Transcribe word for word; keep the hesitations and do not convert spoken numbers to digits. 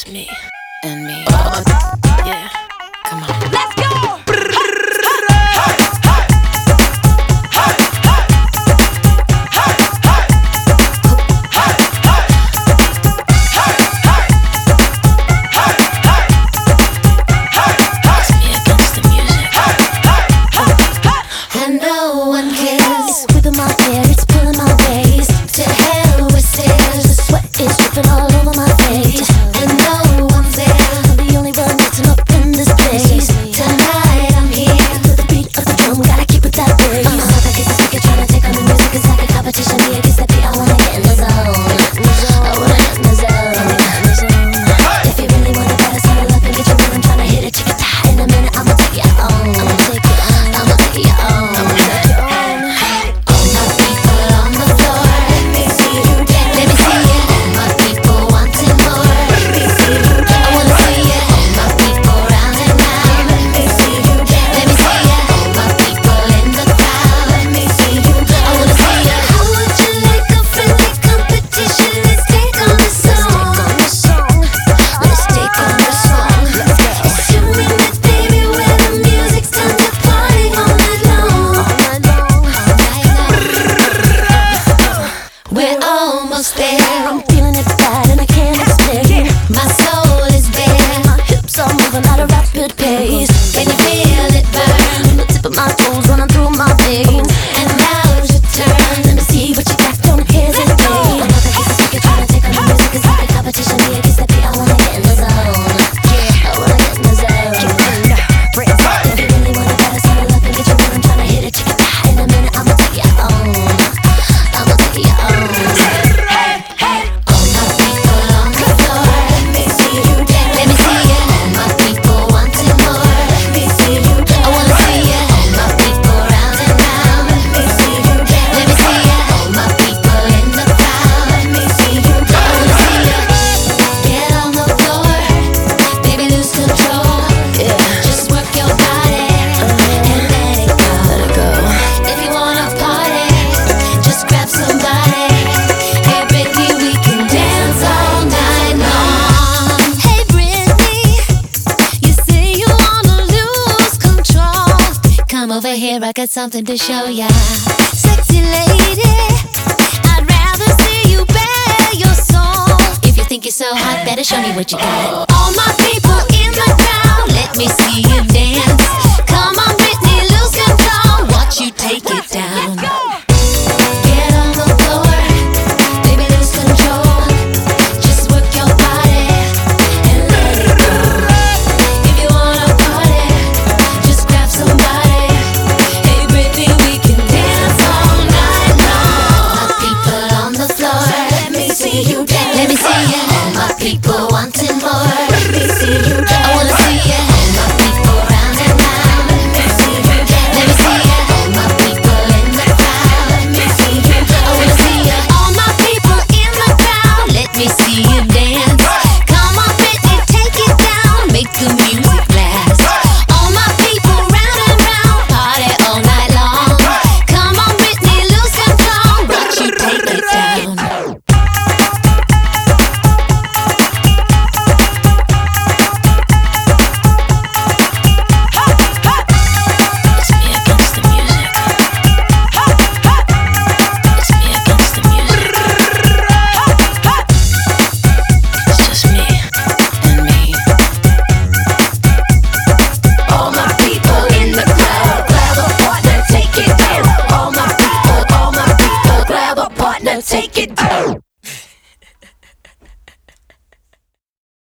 just me and me. Yeah, come on. Let's go! I got something to show ya. Sexy lady, I'd rather see you bare your soul. If you think you're so hot, better show me what you got. All my people in the crowd, let me see you dance. Come on, Britney, lose control. Watch you take it down. Get on the floor, baby, lose control. Just work your body and let it go. If you wanna party, just grab somebody. Let me see you. All my people wanting more. Let me see you. I wanna see you. All my people round and round. Let me see you. Let me see you. All my people in the crowd. Let me see you. I wanna see you. All my people in the crowd. Let me see you dance. Come on, Britney, take it down. Make the music last. All my people round and round. Party all night long. Come on, Britney, lose control. Watch you take it down. Take it down.